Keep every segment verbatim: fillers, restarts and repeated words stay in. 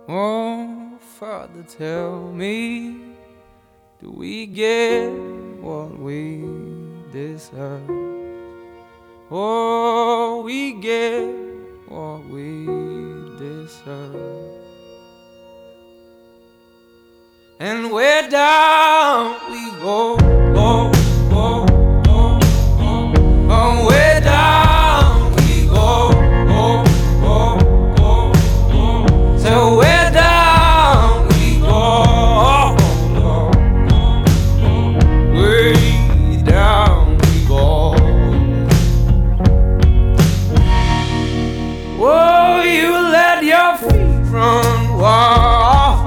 Oh, Father, tell me, do we get what we deserve? Oh, we get what we deserve. And where down we go, go, go, go, go. Oh, where down we go, go, go, go, go. So where down we go, go, go, go. Way down we go. Oh, you let your feet run wild.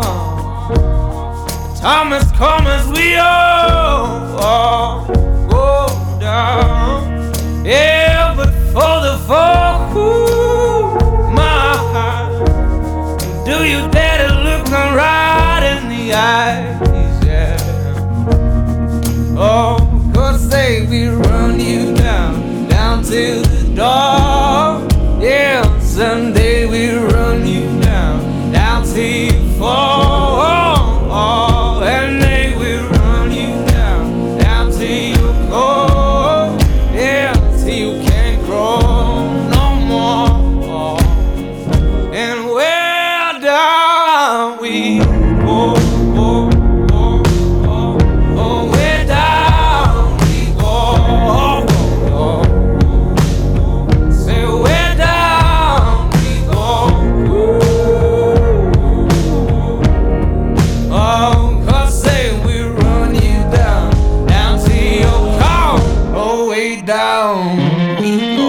Time has come as we all, all go down. Yeah, but for the fall, ooh, my heart, do you dare to look them right in the eyes? Yeah. Oh, 'cause they will run you down, down to the door. Yeah, someday we'll run you down, down till you fall. And they will run you down, down till you go. Yeah, till you can't grow no more. And where down we go, go, go, go. Oh, where down we go, go, go. Say where down we go. Ooh. Oh, down we go.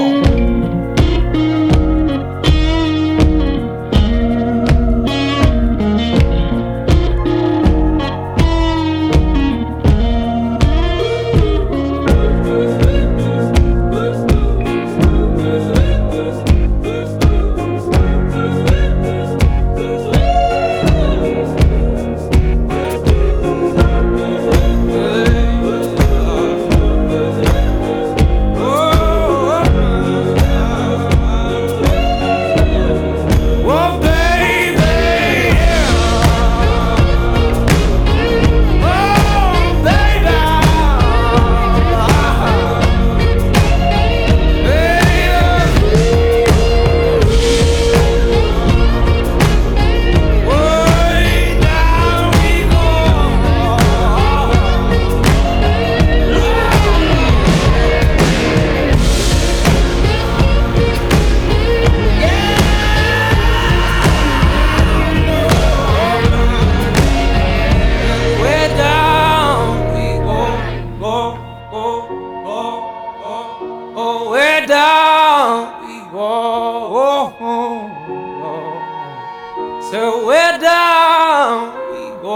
Oh, where down we go. Oh, oh, oh. So where down we go.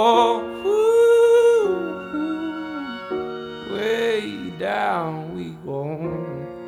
Ooh, way down we go.